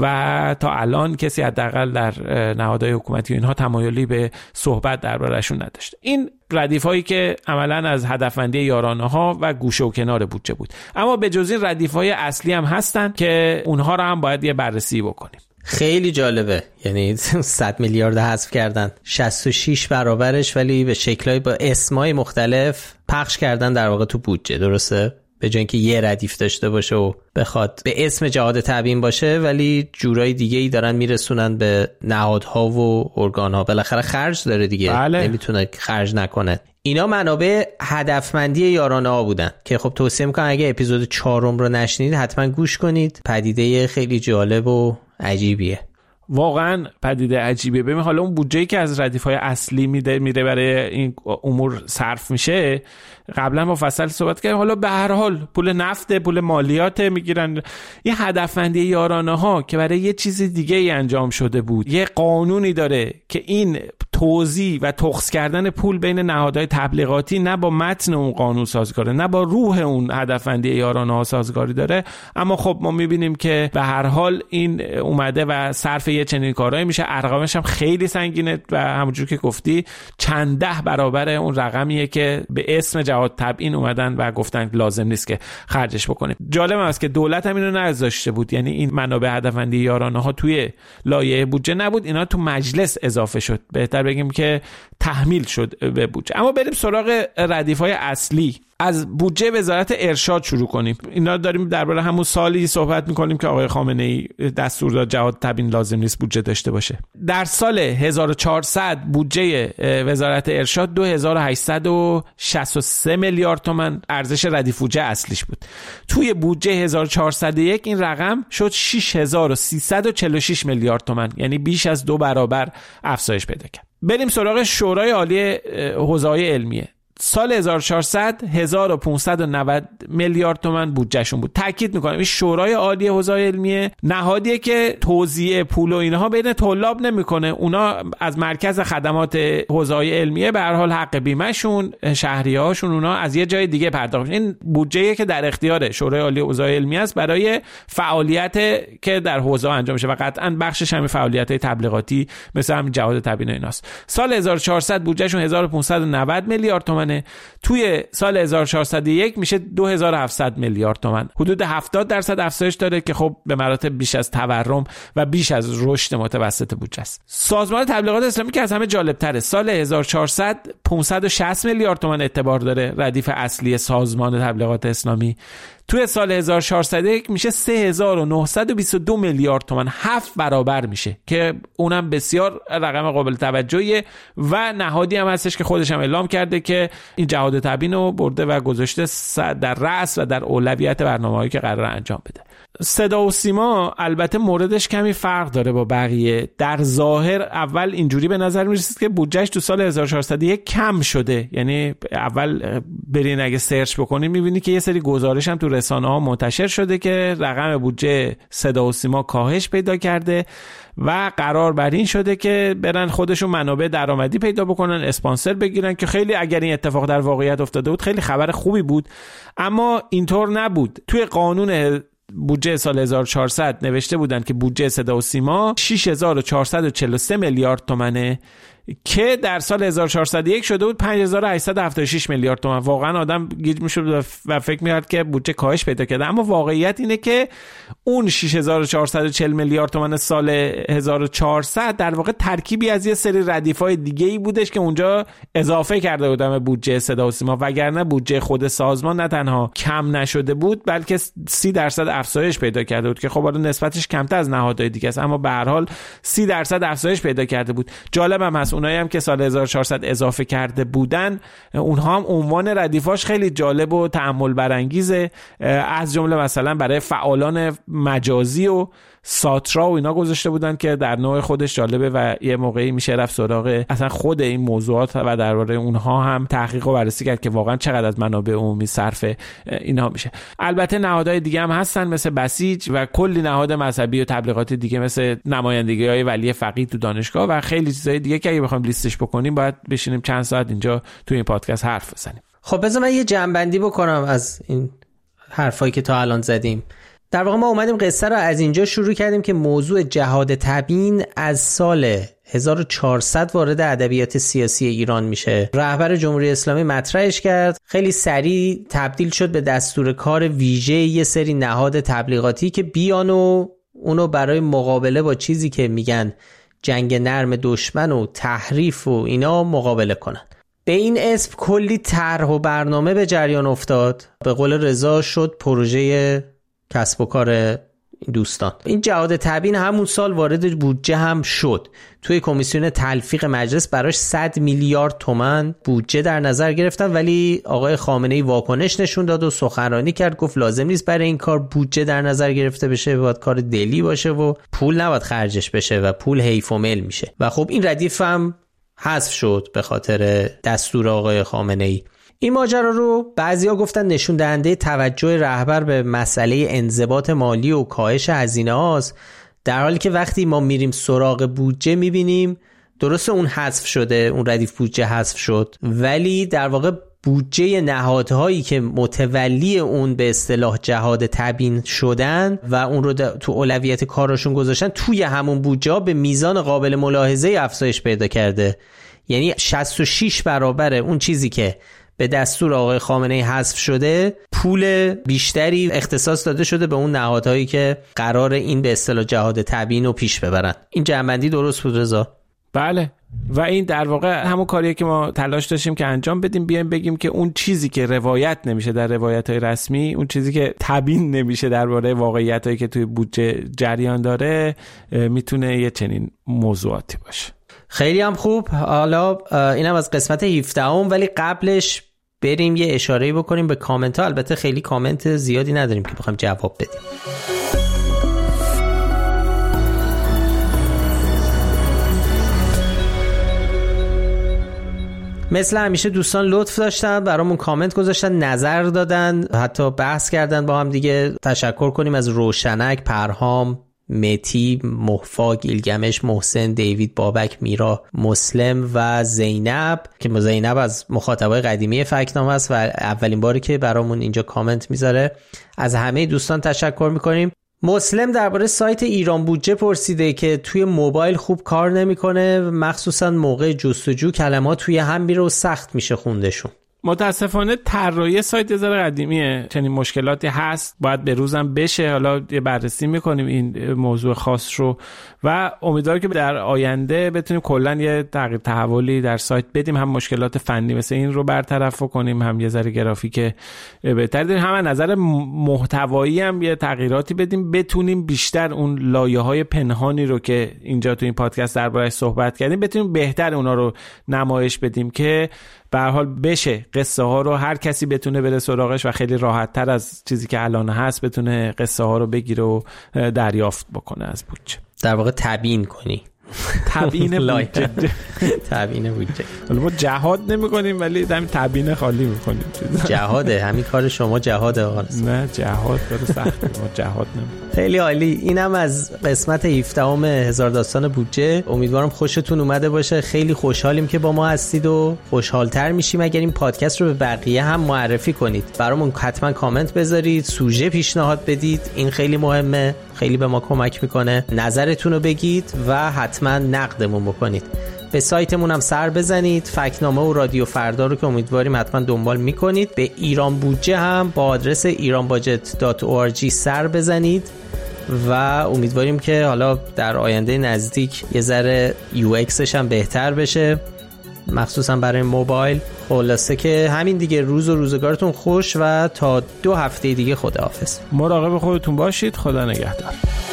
و تا الان کسی حداقل در نهادهای حکومتی و اینها تمایلی به صحبت درباره‌شون نداشته. این ردیفایی که عملاً از هدفمندی یارانه ها و گوشه و کنار بودجه بود. اما به جز این ردیفای اصلی هم هستن که اونها رو هم باید یه بررسی بکنیم. خیلی جالبه، یعنی صد میلیارد حذف کردن، شصت و شش برابرش ولی به شکل‌های با اسمای مختلف پخش کردن در واقع تو بودجه، درسته؟ به جای اینکه یه ردیف داشته باشه و بخواد به اسم جهاد تبیین باشه ولی جورای دیگه‌ای دارن میرسونن به نهادها و ارگان‌ها. بالاخره خرج داره دیگه، بله. نمیتونه خرج نکنه. اینا منابع هدفمندی یارانه ها بودن که خب توصیه میکنم اگه اپیزود چهارم رو نشنید حتما گوش کنید. پدیده خیلی جالب و عجیبیه، واقعا پدیده عجیبه. ببین حالا اون بودجه‌ای که از ردیف‌های اصلی میده میره برای این امور صرف میشه، قبلا مفصل صحبت کردیم. حالا به هر حال پول نفت، پول مالیات میگیرن. یه هدفمندی یارانه ها که برای یه چیز دیگه ای انجام شده بود، یه قانونی داره که این توزیع و تخص کردن پول بین نهادهای تبلیغاتی نه با متن اون قانون سازگاره، نه با روح اون هدفمندی یارانه ها سازگاری داره. اما خب ما میبینیم که به هر حال این اومده و صرف یه چنین کارهایی میشه. ارقامش هم خیلی سنگینه و همونجور که گفتی چند ده برابر اون رقمیه که به اسم جهاد تبیین اومدن و گفتن لازم نیست که خرجش بکنیم. جالب است که دولت هم اینو نذاشته بود، یعنی این منابع هدفمندی یارانه ها توی لایحه بودجه نبود، اینا تو مجلس اضافه شد، بهتر بگیم که تحمیل شد به بودجه. اما بریم سراغ ردیف‌های اصلی. از بودجه وزارت ارشاد شروع کنیم. اینا داریم درباره همون سالی صحبت میکنیم که آقای خامنه‌ای دستور داد جهاد تبیین لازم نیست بودجه داشته باشه. در سال هزار و چهارصد بودجه وزارت ارشاد دو هزار و هشتصد و شصت و سه میلیارد تومان ارزش ردیف بودجه اصلیش بود. توی بودجه هزار و چهارصد و یک این رقم شد شش هزار و سیصد و چهل و شش میلیارد تومان، یعنی بیش از دو برابر افزایش پیدا کرد. بریم سراغ شورای عالی حوزه‌های علمیه. سال هزار و چهارصد هزار و پانصد و نود میلیارد تومان بودجهشون بود. تاکید میکنم این شورای عالی حوزه‌های علمیه نهادیه که توزیع پول و اینها بین طلاب نمیکنه. اونا از مرکز خدمات حوزه‌های علمیه به هر حال حق بیمهشون، شهریه‌هاشون اونا از یه جای دیگه پرداخت میشه. این بودجه‌ای که در اختیار شورای عالی حوزه‌های علمیه است برای فعالیت که در حوزه انجام میشه و قطعاً بخشش همین فعالیت‌های تبلیغاتی مثل همین جهاد تبیین و ایناست. سال هزار و چهارصد بودجهشون هزار و پانصد و نود میلیارد تومان، توی سال هزار و چهارصد و یک میشه دو هزار و هفتصد میلیارد تومان. حدود هفتاد درصد افزایش داره که خب به مراتب بیش از تورم و بیش از رشد متوسط بودجه است. سازمان تبلیغات اسلامی که از همه جالب تره، سال هزار و چهارصد پانصد و شصت میلیارد تومان اعتبار داره ردیف اصلی سازمان تبلیغات اسلامی. توی سال هزار و چهارصد و یک میشه سه هزار و نهصد و بیست و دو میلیارد تومان، هفت برابر میشه که اونم بسیار رقم قابل توجهیه و نهادی هم هستش که خودش هم اعلام کرده که این جهاد تبیین رو برده و گذاشته در رأس و در اولویت برنامه‌هایی که قرار انجام بده. صدا و سیما البته موردش کمی فرق داره با بقیه. در ظاهر اول اینجوری به نظر میرسید که بودجهش تو سال هزار و چهارصد و یک کم شده، یعنی اول برین اگه سرچ بکنین میبینی که یه سری گزارش هم تو رسانه‌ها منتشر شده که رقم بودجه صدا و سیما کاهش پیدا کرده و قرار بر این شده که برن خودشون منابع درآمدی پیدا بکنن، اسپانسر بگیرن، که خیلی اگر این اتفاق در واقعیت افتاده بود خیلی خبر خوبی بود. اما اینطور نبود. توی قانون بودجه سال هزار و چهارصد نوشته بودن که بودجه صدا و سیما شش هزار و چهارصد و چهل و سه میلیارد تومنه که در سال هزار و چهارصد و یک شده بود پنج هزار و هشتصد و هفتاد و شش میلیارد تومان. واقعا آدم گیج میشد و فکر می‌کرد که بودجه کاهش پیدا کرده، اما واقعیت اینه که اون شش هزار و چهارصد و چهل میلیارد تومان سال هزار و چهارصد در واقع ترکیبی از یه سری ردیف‌های دیگه‌ای بودش که اونجا اضافه کرده بودن به بودجه صدا و سیما، وگرنه بودجه خود سازمان نه تنها کم نشده بود بلکه سی درصد افزایش پیدا کرده بود که خب حالا نسبتش کمتر از نهادهای دیگه است، اما به هر حال سی درصد افزایش پیدا کرده بود. جالبم هست اونایی هم که سال هزار و چهارصد اضافه کرده بودن، اونها هم عنوان ردیفاش خیلی جالب و تأمل برانگیزه، از جمله مثلا برای فعالان مجازی و ساترا و اینا گذاشته بودن که در نوع خودش جالبه و یه موقعی میشه رفت سراغ اصلا خود این موضوعات و درباره اونها هم تحقیق و بررسی کرد که واقعا چقدر از منابع عمومی صرف اینها میشه. البته نهادهای دیگه هم هستن مثل بسیج و کلی نهاد مذهبی و تبلیغاتی دیگه مثل نمایندگی‌های ولی فقیه تو دانشگاه و خیلی چیزای دیگه که اگه بخوایم لیستش بکنیم باید بشینیم چند ساعت اینجا تو این پادکست حرف بزنیم. خب بذار من یه جمع‌بندی بکنم از این حرفایی که تا الان زدیم. در واقع ما اومدیم قصه رو از اینجا شروع کردیم که موضوع جهاد تبیین از سال هزار و چهارصد وارد ادبیات سیاسی ایران میشه. رهبر جمهوری اسلامی مطرحش کرد، خیلی سریع تبدیل شد به دستور کار ویژه یه سری نهاد تبلیغاتی که بیان و اونو برای مقابله با چیزی که میگن جنگ نرم دشمن و تحریف و اینا مقابله کنن. به این اسم کلی طرح و برنامه به جریان افتاد. به قول رضا شد پروژه کسب و کار دوستان. این جهاد تبیین همون سال وارد بودجه هم شد. توی کمیسیون تلفیق مجلس براش صد میلیارد تومان بودجه در نظر گرفتن، ولی آقای خامنه‌ای واکنش نشون داد و سخنرانی کرد، گفت لازم نیست برای این کار بودجه در نظر گرفته بشه، باید کار دلی باشه و پول نباید خرجش بشه و پول حیف و مل میشه. و خب این ردیف هم حذف شد به خاطر دستور آقای خامنه‌ای. این ماجرا رو بعضیا گفتن نشون دهنده توجه رهبر به مسئله انضباط مالی و کاهش هزینه‌هاست، در حالی که وقتی ما میریم سراغ بودجه میبینیم درسته اون حذف شده، اون ردیف بودجه حذف شد، ولی در واقع بودجه نهادهایی که متولی اون به اصطلاح جهاد تبیین شدن و اون رو تو اولویت کارشون گذاشتن، توی همون بودجه به میزان قابل ملاحظه افزایش پیدا کرده. یعنی شصت و شش برابر اون چیزی که به دستور آقای خامنه‌ای حذف شده، پول بیشتری اختصاص داده شده به اون نهادهایی که قرار این به اصطلاح جهاد تبیین رو پیش ببرن. این جمع‌بندی درست بود رضا؟ بله، و این در واقع همون کاریه که ما تلاش داشتیم که انجام بدیم، بیایم بگیم که اون چیزی که روایت نمیشه در روایت‌های رسمی، اون چیزی که تبیین نمیشه درباره واقعیتایی که توی بودجه جریان داره، میتونه یه چنین موضوعاتی باشه. خیلی هم خوب. حالا اینم از قسمت هفدهم، ولی قبلش بریم یه اشاره‌ای بکنیم به کامنت ها. البته خیلی کامنت زیادی نداریم که بخوایم جواب بدیم. مثل همیشه دوستان لطف داشتن برامون کامنت گذاشتن، نظر دادن، حتی بحث کردن با هم دیگه. تشکر کنیم از روشنک، پرهام، متی، محفا، گیلگمش، محسن، دیوید، بابک، میرا، مسلم و زینب که زینب از مخاطبای قدیمی فکت‌نامه است و اولین باری که برامون اینجا کامنت میذاره. از همه دوستان تشکر میکنیم. مسلم درباره سایت ایران بودجه پرسیده که توی موبایل خوب کار نمیکنه، مخصوصا موقع جستجو کلمات توی هم میره و سخت میشه خوندشون. متاسفانه طراحی سایت ذره قدیمیه، چنین مشکلاتی هست، باید به روزم بشه. حالا یه بررسی میکنیم این موضوع خاص رو و امیدوارم که در آینده بتونیم کلا یه تغییر تحولی در سایت بدیم، هم مشکلات فنی مثل این رو برطرف کنیم، هم یه ذره گرافیک بهتر داریم، هم از نظر محتوایی هم یه تغییراتی بدیم، بتونیم بیشتر اون لایه‌های پنهانی رو که اینجا تو این پادکست درباره‌اش صحبت کردیم بتونیم بهتر اونا رو نمایش بدیم که به هر حال بشه قصه ها رو هر کسی بتونه بره سراغش و خیلی راحت تر از چیزی که الان هست بتونه قصه ها رو بگیره و دریافت بکنه از بودجه. در واقع تبیین کنی. تبیین بودجه. تبیین بودجه. حالا ما جهاد نمی‌کنیم ولی همین تبیین خالی می‌کنیم. جهاده، همین کار شما جهاده آقا. نه جهاد داره سخت، ما جهاد نمی‌کنیم. خیلی عالی. اینم از قسمت هفدهم هزار داستان بودجه. امیدوارم خوشتون اومده باشه. خیلی خوشحالیم که با ما هستید و خوشحال‌تر میشیم اگر این پادکست رو به بقیه هم معرفی کنید. برامون حتما کامنت بذارید، سوژه پیشنهاد بدید. این خیلی مهمه، خیلی به ما کمک میکنه. نظرتون رو بگید و حتما نقدمون بکنید. به سایتمون هم سر بزنید، فکت‌نامه و رادیو فردا رو که امیدواریم حتما دنبال میکنید. به ایران بودجه هم با آدرس ایران باجت دات او آر جی سر بزنید و امیدواریم که حالا در آینده نزدیک یه ذره یو ایکسش هم بهتر بشه، مخصوصا برای موبایل. خلاصه که همین دیگه. روز و روزگارتون خوش و تا دو هفته دیگه خداحافظ. مراقب خودتون باشید. خدا نگهدار.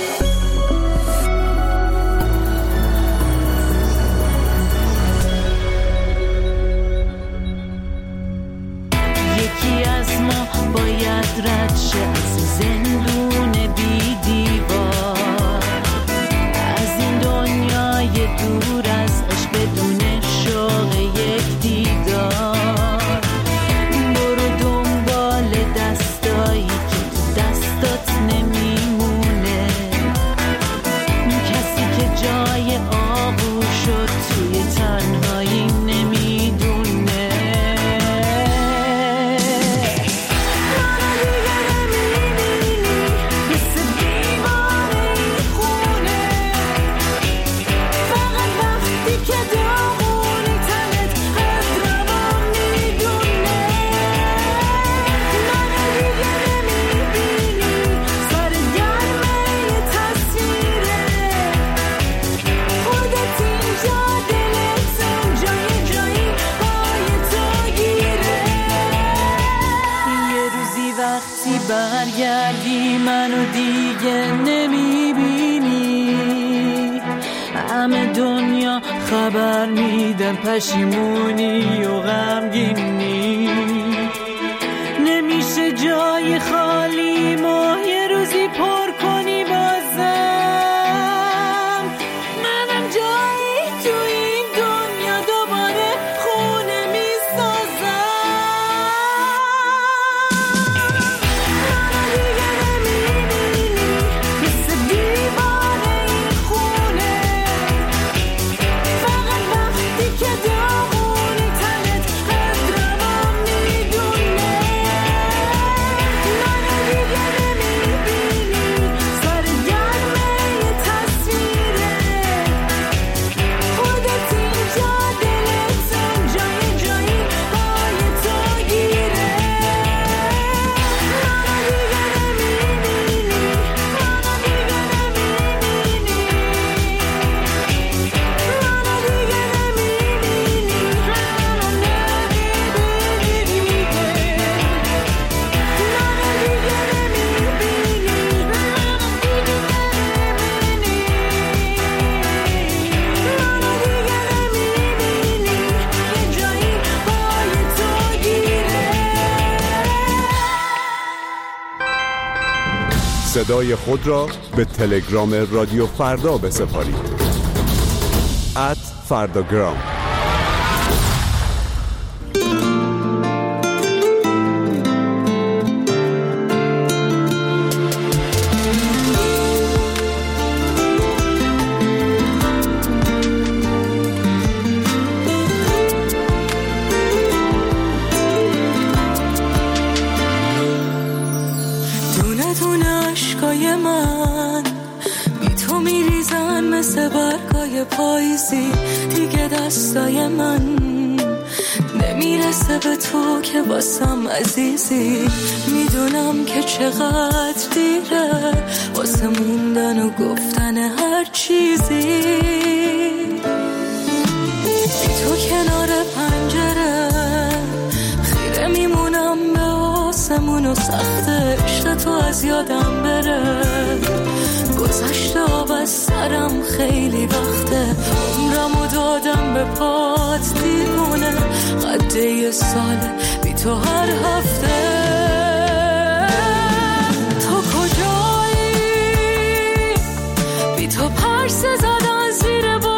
یکی از ما باید رد شه از زندون بی دیوار، از این دنیای دور از عشق بدون شوق یک دیدار. برو دنبال دستایی که تو دستات نمیمونه، کسی که جای آغوش شد توی تنهایی نمیدونه. برگردی منو دیگه نمیبینی، همه دنیا خبر میدن پشیمونی و غمگینی. نمیشه جای خالی ما یه روزی پر کنی بازم، منم جایی تو این دنیا دوباره خونه میسازم. صدای خود را به تلگرام رادیو فردا بسپارید. ات فرداگرام. پاییزی دیگه دستای من نمیرسه به تو که واسم عزیزی. میدونم که چقدر دیره واسه موندن و گفتن هر چیزی. بی تو کنار پنجره خیره میمونم به آسمون و سخته عشق تو از یادم بره. گذشته آب از سرم خیلی وقته، عمرمو دادم به پات دیوونه. قد یه ساله بی تو هر هفته. تو کجایی؟ بی تو پرسه زدن زیر با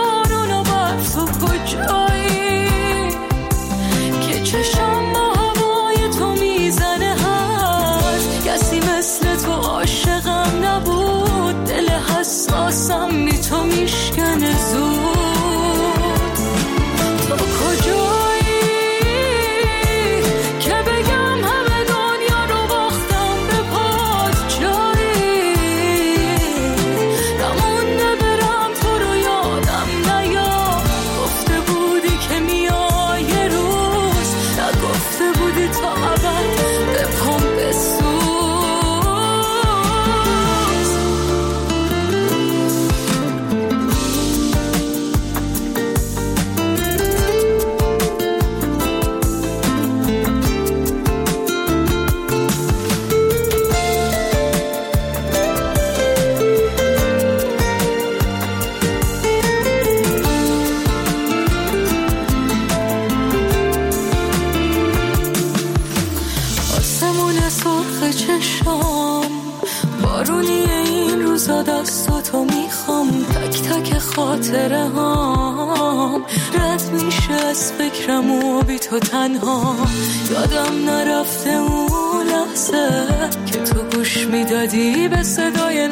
روزا دستاتو میخوام، تک تک خاطره هام رد میشه از فکرم و بی تو تنها. یادم نرفته اون لحظه که تو گوش میدادی به صدای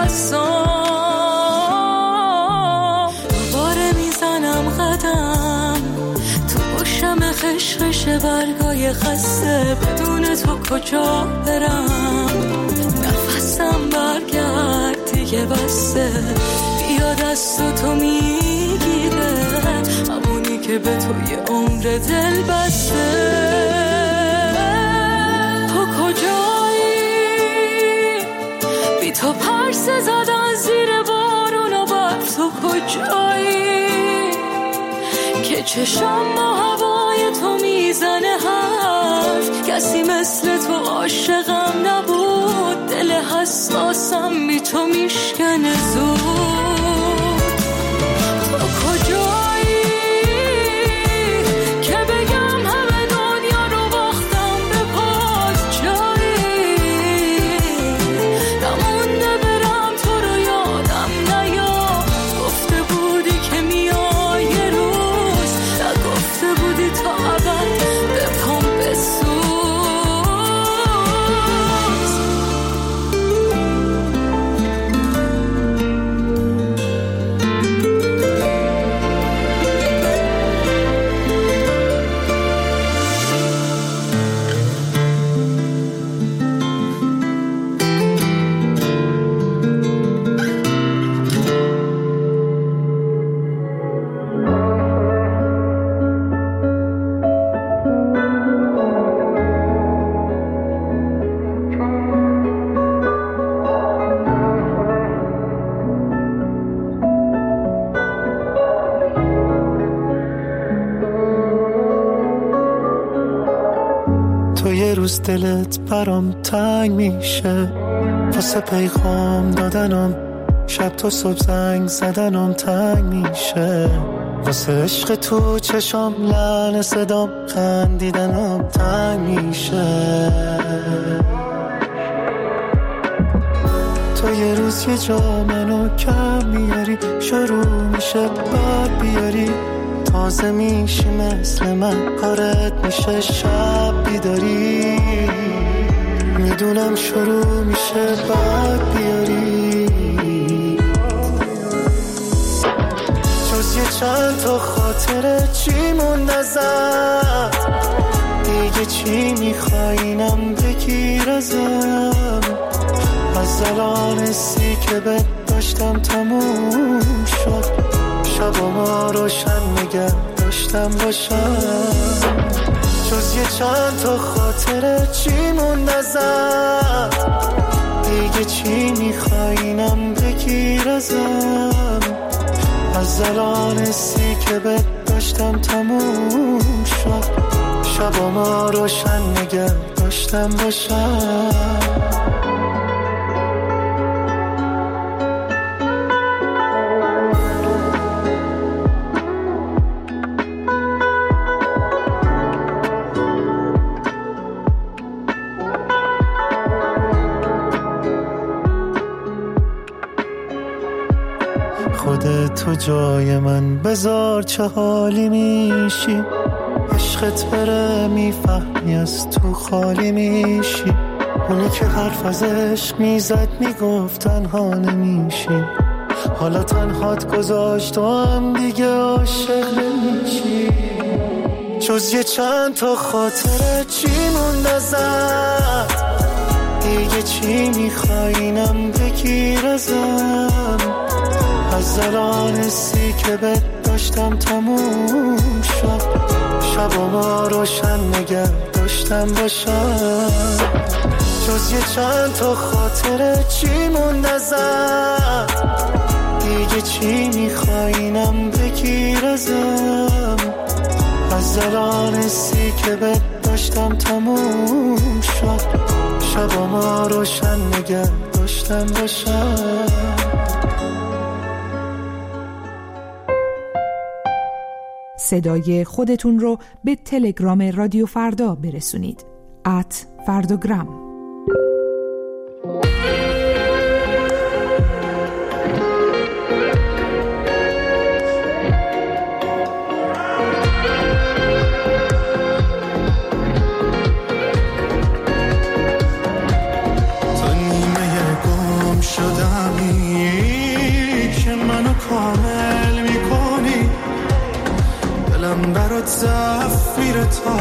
نفسام. دوباره میزنم قدم تو گوشم خشخش برگای خسته، بدون تو کجا برم؟ نفسم برگرد دیگه بسته، بیا دست تو میگیره همونی که به تو یه عمر دل بسته. تو کجایی؟ بی تو پرسه زدن زیر بارون و بر تو کجایی؟ که چشم با هوای تو میزنه حرف، کسی مثل تو عاشقم نبود، دل حساسم بی تو میشکنه زود. تو کجایی که بگم همه دنیا رو باختم به پاس جایی؟ نمونده برم تو رو یادم نیاد، گفته بودی که میای یه روز، نگفته بودی تا ابد به پام بسوز. روز دلت برام تنگ میشه، واسه پیغام دادنم شب تو صبح زنگ زدنم تنگ میشه، واسه عشق تو چشام لعنه صدام خندیدنم تنگ میشه. تو یه روز یه جا منو کم میاری، شروع میشه بعد بیاری، تازه میشی مثل من کارت میشه شب بیداری، میدونم شروع میشه بعد بیاری. جز یه چند تا خاطره چی مون نزد، دیگه چی میخواینم بگیر ازم؟ از الان سی که بد داشتم تموم شد، شب ما روشن نگه داشتم باشم. جز یه چند تا خاطره چی مون نزد، دیگه چی میخواینم بگیر ازم؟ از الان سی که بد داشتم تموم شد، شب ما روشن نگه داشتم باشم. تو جای من بذار چه حالی میشی، عشقت بره میفهمی از تو خالی میشی، اونی که حرف از عشق میزد میگفت تنها نمیشی، حالا تنهات گذاشت و هم دیگه عاشق نمیشی. جز یه چند تا خاطره چی مون نزد، دیگه چی میخواینم بگیر ازم؟ از الان سی که بد داشتم تموم شد، شب ما روشن نگه داشتم باشم. جز یه چند تا خاطره چی مون نزد، دیگه چی میخواینم بگیر ازم؟ از الان سی که بد داشتم تموم شد، شب ما روشن نگه داشتم باشم. صدای خودتون رو به تلگرام رادیو فردا برسونید. ات فرداگرام. صدف میره تا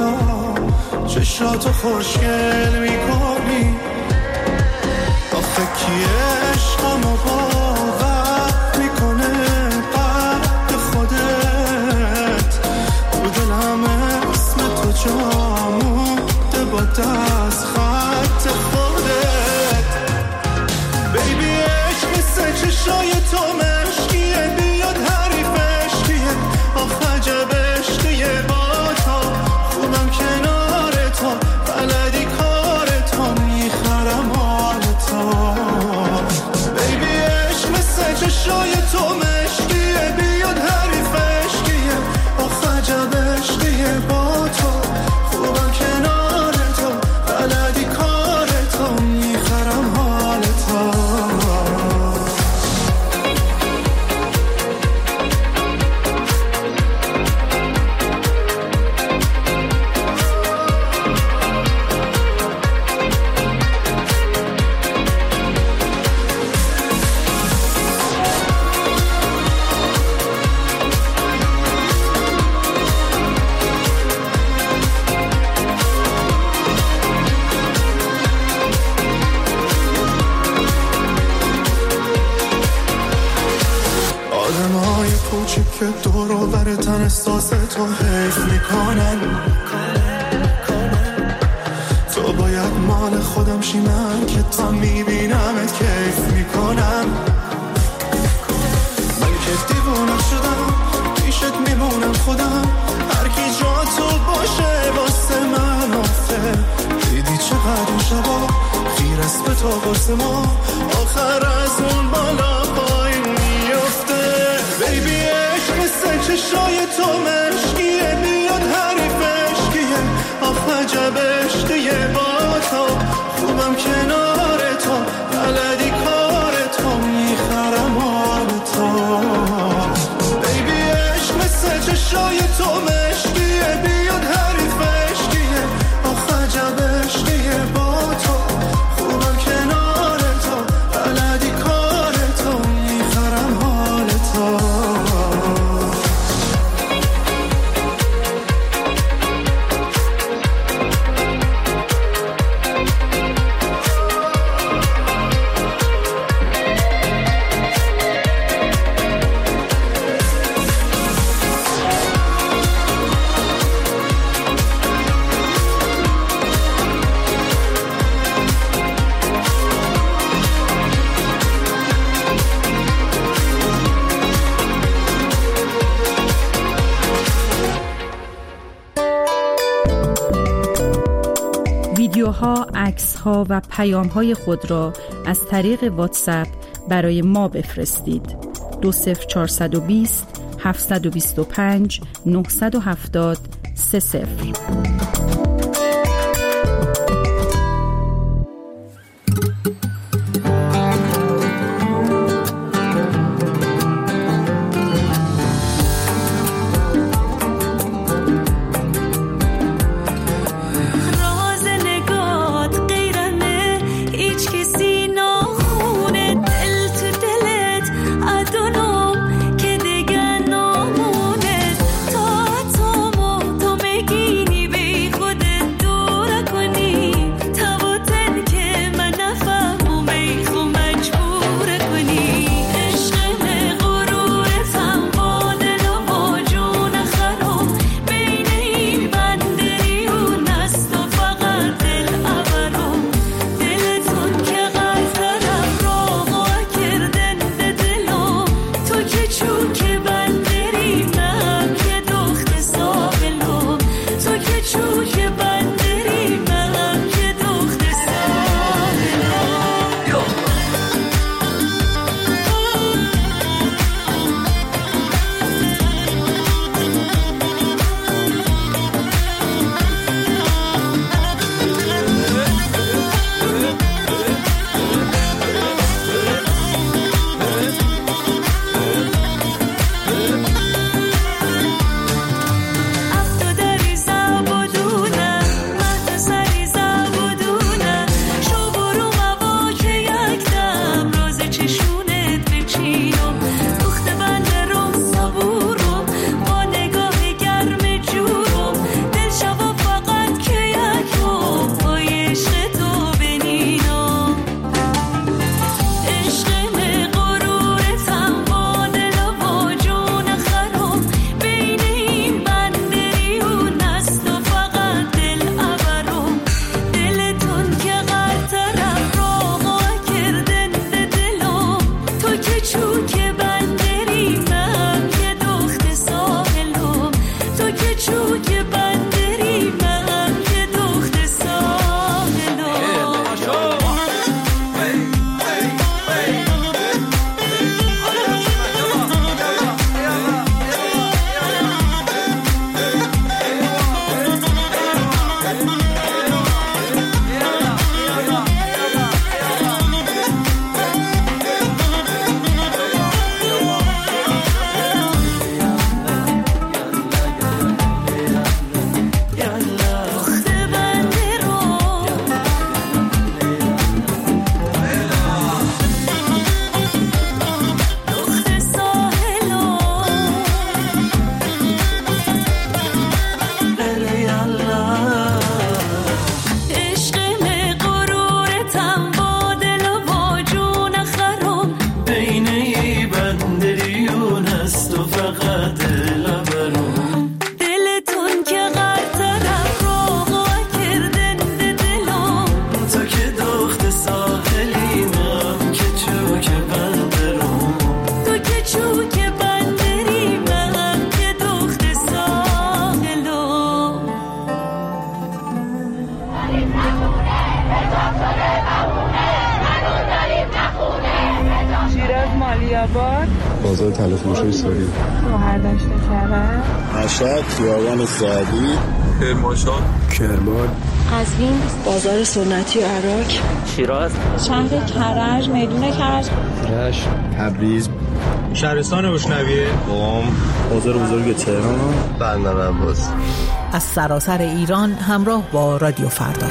چشاتو خوشگل میکنی. آخه کی عشقمو باور میکنه قد خودت؟ تو دلم اسم تو جا مونده با دست خط خودت. بیبی عشق مثل چشای تو مشکیه، بیاد حریفش کیه؟ آخ عجب عشقیه با تو، خوبم کنار تو، بلدی کار تو، میخرم حال تو. بیبی عشق مثل چشای تو مشکیه، بیاد حریفش کیه؟ آخ عجب عشقیه با تو، خوبم کنار تو، بلدی کار تو، میخرم حال تو. آدمای کوچیک که دور و بر تن احساس تو حیف میکنن. تو باید مال خودم شی، من که تا میبینمت کیف میکنم. من که دیوانه شدم پیشت میمونم خودم، هر کی جا تو باشه واسه من آفه. دیدی چقدر این شبا خیر است به تو واسه ما، آخر از اون بالا پایین میفته. بیبی عشق مثل چشای تو مشکیه، بیاد حریفش کیه؟ آخ عجب عشقیه با تو، خوبم کنار تو، بلدی کار تو، میخرم حال تو. بیبی عشق مثل چشای تو مشکیه، بیاد حریفش کیه؟ آخ عجب عشقیه با تو، خوبم کنار تو، بلدی کار تو، میخرم حال تو. ویدیوها، عکس‌ها و پیام‌های خود را از طریق واتساپ برای ما بفرستید. دو صفر چهارصد و بیست هفتصد و بیست و پنج نهصد و هفتاد سه صفر. که دیگه نامونه تا تو تو میگینی عالی آباد، بازار تلفروشی ساری، شهردشت کرج، مشهد، خیابان سعدی، کرمانشاه، کرمان، قزوین، بازار سنتی عراق، شیراز، شهر کرج، میدون کرج، رشت، تبریز، شهرستان بوشنویه، قم، بازار بزرگ تهران، بندر عباس. از سراسر ایران همراه با رادیو فردا.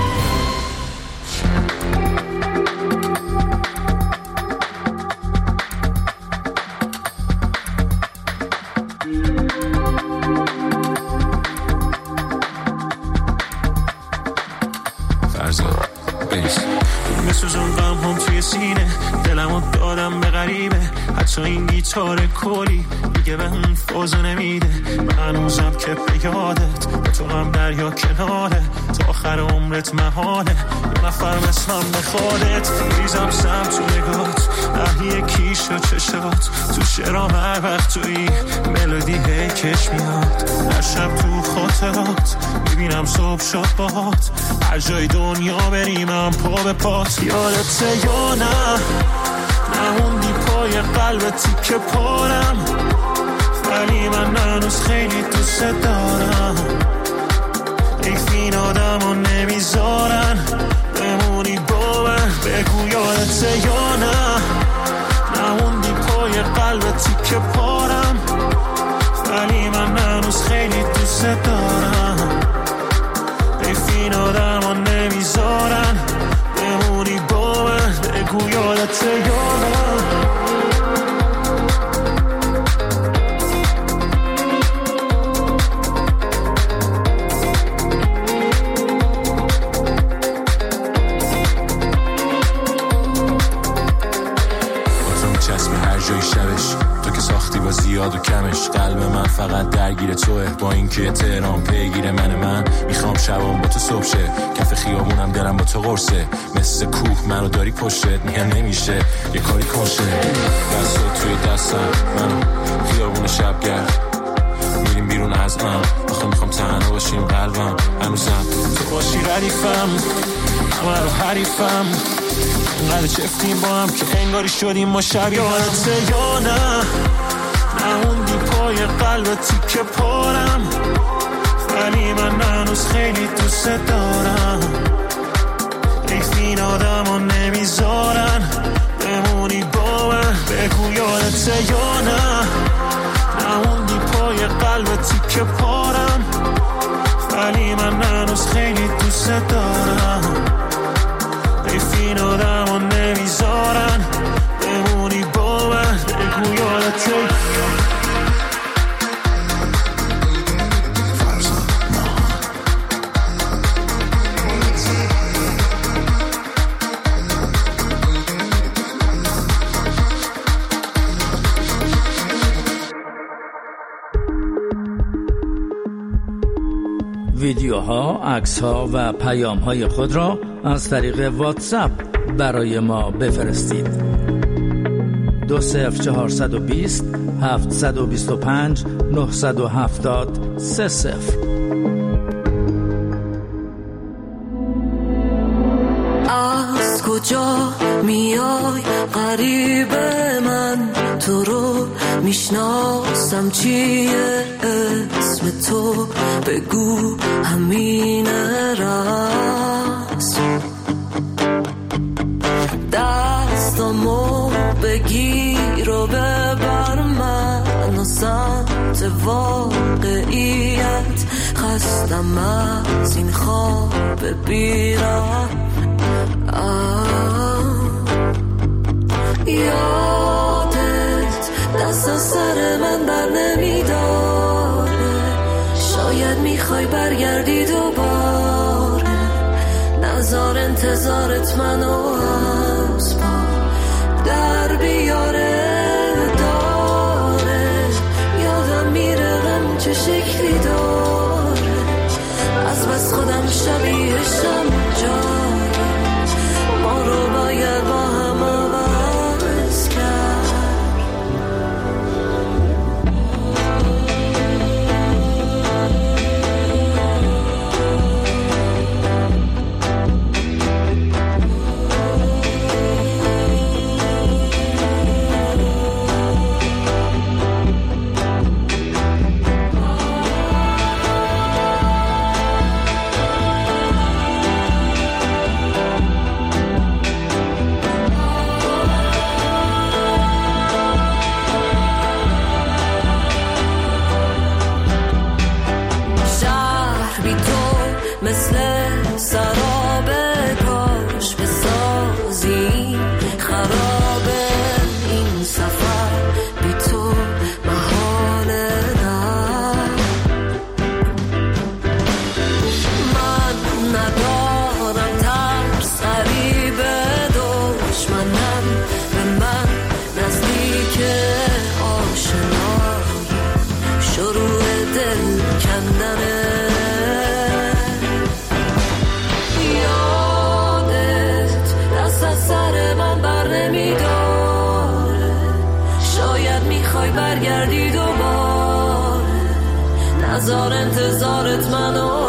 دلمو دادم به غریبه، حتی این گیتار کلی دیگه به اون فازو نمیده. من هنوزم که به یادت، به تو هم دریا کناره، تا آخر عمرت محاله یه نفر مثلم بخوادت. ریزم سم تو نگات، اهلی کیش و چشات، تو شرام هر وقت توی ملودی هی کش میاد. هر شب تو خاطرات میبینم صبح شد باهات، هر جای دنیا بریم هم پا به پات. یادت یا نه نموندی پای قلب تیکه پارم، ولی من هنوز خیلی دوست دارم. حیف این آدم رو نمیذارن بمونی با من. بگو یادت یا نه نموندی پای قلب تیکه پارم، ولی من هنوز خیلی دوست دارم. حیف این آدم رو نمیذارن بمونی با من. بگو یادت یا نه. زیاد و کمش، قلب من فقط درگیر توه، با اینکه تهران پیگیر من. من میخوام شبام با تو صبح شه، کف خیابونم دلم با تو قرصه. مثل کوه منو داری پشتت، میگم نمیشه یه کاری کنشه. دستات توی دستم، منو خیابون شبگرد، میریم بیرون از ام. آخه میخوام تنها باشیم، قلبم هنوزم تو باشی ردیفم، همه رو حریفم. انقدر چفتیم با هم که انگاری شدیم ما شب. یادت یا نه نموندی پای قلب تیکه پارم، ولی من هنوز خیلی دوست دارم. حیف این آدم رو نمیذارن بمونی با من. بگو یادت یا نه نموندی پای قلب تیکه پارم، ولی من هنوز خیلی دوست دارم. حیف این آدم رو نمیذارن بمونی با من. بگو یادت ویدیوها، عکس‌ها و پیام‌های خود را از طریق واتساپ برای ما بفرستید. دو صفر چهارصد و بیست هفتصد و بیست و پنج نهصد و هفتاد سه صفر. از کجا میای غریب من، تو رو میشناسم چیه اسم تو، بگو همینه راست. دستامو بگیر و ببر من و سمت واقعیت، خستم از این خواب بیرم. یادت دست سر من بر نمیداره، شاید میخوای برگردی دوباره. نظر انتظارت منو از پا در بیاره داره. یادم میره غم چه شکلی داره، از بس خودم شبیهشم جاره. ما رو باید با هم عوض کرد. هزار انتظارت منو